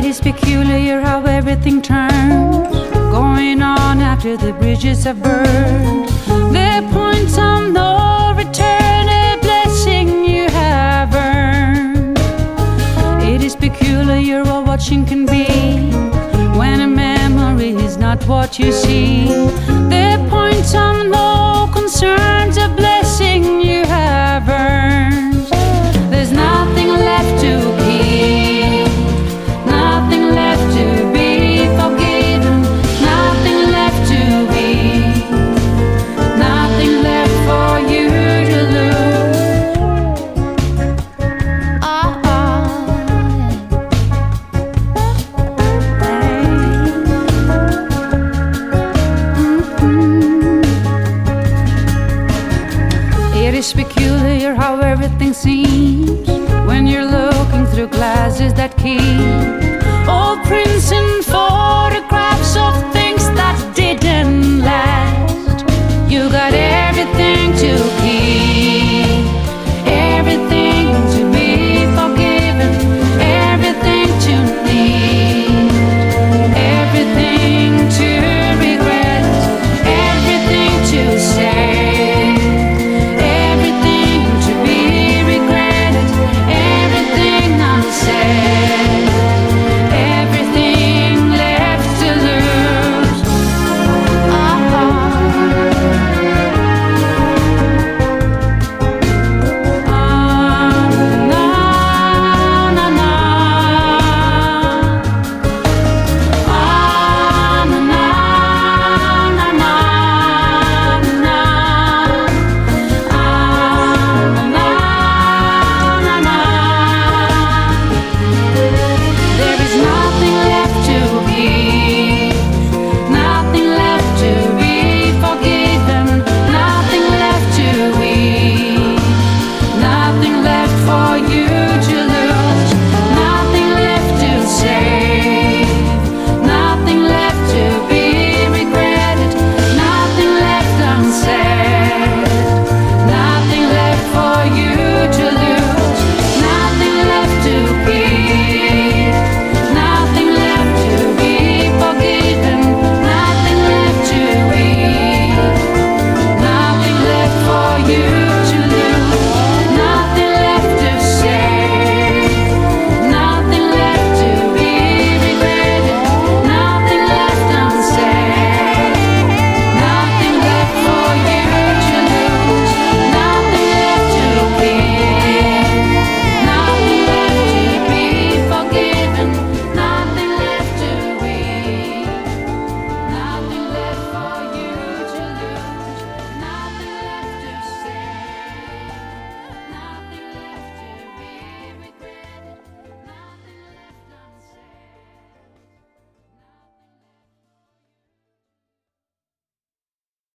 is peculiar how everything turns, going on after the bridges have burned. There points on no return, a blessing you have earned. It is peculiar what watching can be, when a memory is not what you see. There points on no concerns, a blessing you have earned. There's nothing left to keep, nothing left to be forgiven, nothing left to be, nothing left for you to lose. It is peculiar how everything seems when you're looking through glasses that keep old prints and photographs of things that didn't last. You got